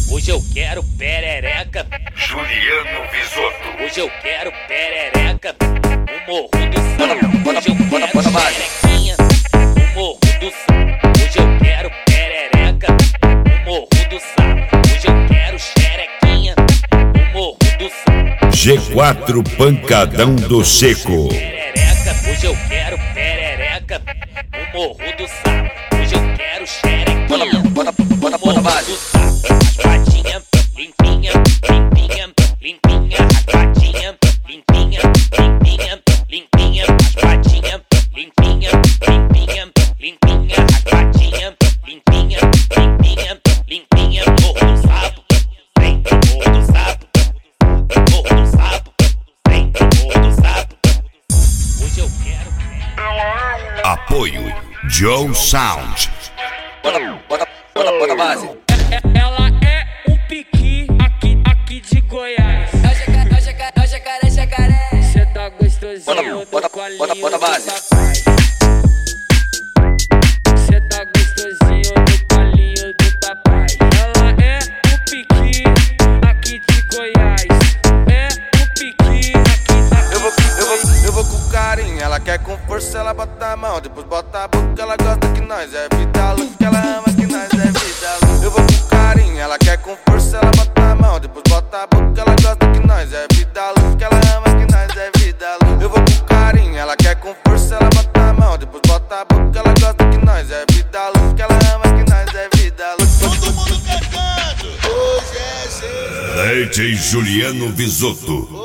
Hoje eu quero perereca. Juliano Visotto. Hoje eu quero perereca. O morro do sal. Hoje eu quero xerequinha. O morro do sal. Hoje eu quero perereca. O morro do sal. Hoje eu quero xerequinha. O morro do sal. G4 Pancadão do Seco. Perereca. Hoje eu quero perereca. O morro do sal. Hoje eu quero xerequinha. Bota base. Raspadinha, limpinha, limpinha, limpinha, raspadinha, limpinha, limpinha, limpinha, raspadinha, limpinha, limpinha, limpinha, raspadinha, limpinha, limpinha, limpinha, morro do sapo, vem, morro do sapo, morro do sapo, vem, morro do sapo. Hoje eu quero. Apoio Joe Sound. Bota base. Ela é um piqui aqui de Goiás. É o jacaré. Cê tá gostosinho do colinho Bota base. do papai. Cê tá gostosinho do colinho do papai. Ela é um piqui aqui de Goiás. É um piqui aqui. Eu vou com carinho, ela quer com força, ela bota a mão, depois bota a boca, ela gosta que nós é vida louca, que ela ama que nós é vida louca. Eu vou com carinho, ela quer com força, ela bota a mão, depois bota a boca, ela gosta que nós é vida louca, que ela ama que nós é vida louca. Eu vou com carinho, ela quer com força, ela bota a mão, depois bota a boca, ela gosta que nós é vida louca, que ela ama que nós é vida louca. Todo mundo cantando. Hoje é sexta. DJ Juliano Visotto.